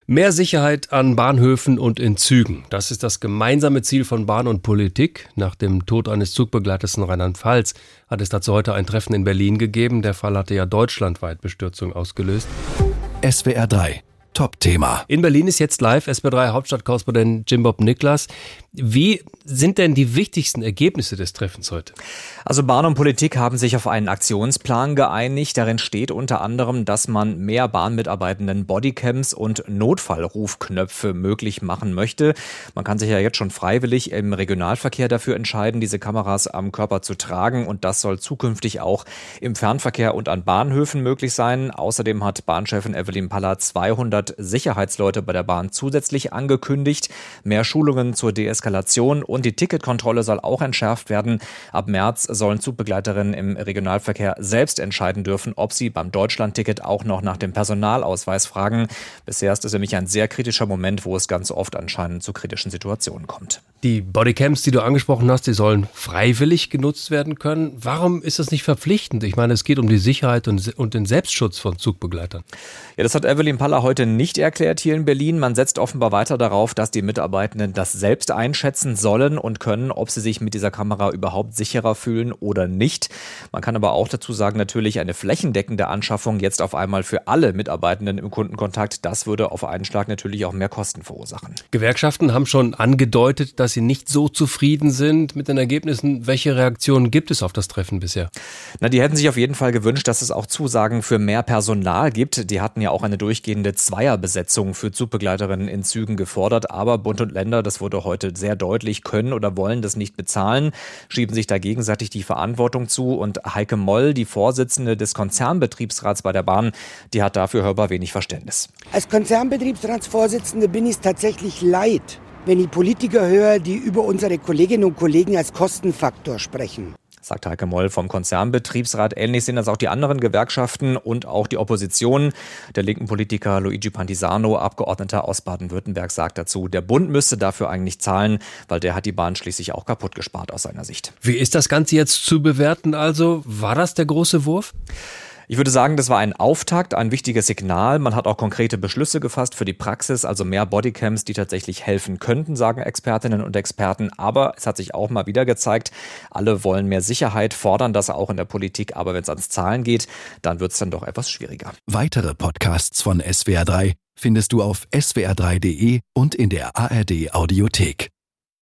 Mehr Sicherheit an Bahnhöfen und in Zügen. Das ist das gemeinsame Ziel von Bahn und Politik. Nach dem Tod eines Zugbegleiters in Rheinland-Pfalz hat es dazu heute ein Treffen in Berlin gegeben. Der Fall hatte ja deutschlandweit Bestürzung ausgelöst. SWR 3 Top-Thema. In Berlin ist jetzt live SWR3 Hauptstadtkorrespondent Jim Bob Niklas. Wie sind denn die wichtigsten Ergebnisse des Treffens heute? Also Bahn und Politik haben sich auf einen Aktionsplan geeinigt. Darin steht unter anderem, dass man mehr Bahnmitarbeitenden Bodycams und Notfallrufknöpfe möglich machen möchte. Man kann sich ja jetzt schon freiwillig im Regionalverkehr dafür entscheiden, diese Kameras am Körper zu tragen. Und das soll zukünftig auch im Fernverkehr und an Bahnhöfen möglich sein. Außerdem hat Bahnchefin Evelyn Paller 200 Sicherheitsleute bei der Bahn zusätzlich angekündigt. Mehr Schulungen zur Deeskalation und die Ticketkontrolle soll auch entschärft werden. Ab März sollen Zugbegleiterinnen im Regionalverkehr selbst entscheiden dürfen, ob sie beim Deutschlandticket auch noch nach dem Personalausweis fragen. Bisher ist es nämlich ein sehr kritischer Moment, wo es ganz oft anscheinend zu kritischen Situationen kommt. Die Bodycams, die du angesprochen hast, die sollen freiwillig genutzt werden können. Warum ist das nicht verpflichtend? Ich meine, es geht um die Sicherheit und den Selbstschutz von Zugbegleitern. Ja, das hat Evelyn Paller heute nicht erklärt hier in Berlin. Man setzt offenbar weiter darauf, dass die Mitarbeitenden das selbst einschätzen sollen und können, ob sie sich mit dieser Kamera überhaupt sicherer fühlen oder nicht. Man kann aber auch dazu sagen, natürlich eine flächendeckende Anschaffung jetzt auf einmal für alle Mitarbeitenden im Kundenkontakt, das würde auf einen Schlag natürlich auch mehr Kosten verursachen. Gewerkschaften haben schon angedeutet, dass sie nicht so zufrieden sind mit den Ergebnissen. Welche Reaktionen gibt es auf das Treffen bisher? Die hätten sich auf jeden Fall gewünscht, dass es auch Zusagen für mehr Personal gibt. Die hatten ja auch eine durchgehende Zweierbesetzung für Zugbegleiterinnen in Zügen gefordert. Aber Bund und Länder, das wurde heute sehr deutlich, können oder wollen das nicht bezahlen, schieben sich da gegenseitig die Verantwortung zu. Und Heike Moll, die Vorsitzende des Konzernbetriebsrats bei der Bahn, die hat dafür hörbar wenig Verständnis. Als Konzernbetriebsratsvorsitzende bin ich es tatsächlich leid, wenn ich Politiker höre, die über unsere Kolleginnen und Kollegen als Kostenfaktor sprechen. Sagt Heike Moll vom Konzernbetriebsrat. Ähnlich sehen das auch die anderen Gewerkschaften und auch die Opposition. Der linken Politiker Luigi Pantisano, Abgeordneter aus Baden-Württemberg, sagt dazu, der Bund müsste dafür eigentlich zahlen, weil der hat die Bahn schließlich auch kaputt gespart aus seiner Sicht. Wie ist das Ganze jetzt zu bewerten? Also, war das der große Wurf? Ich würde sagen, das war ein Auftakt, ein wichtiges Signal. Man hat auch konkrete Beschlüsse gefasst für die Praxis, also mehr Bodycams, die tatsächlich helfen könnten, sagen Expertinnen und Experten. Aber es hat sich auch mal wieder gezeigt, alle wollen mehr Sicherheit, fordern das auch in der Politik. Aber wenn es ans Zahlen geht, dann wird es dann doch etwas schwieriger. Weitere Podcasts von SWR 3 findest du auf swr3.de und in der ARD Audiothek.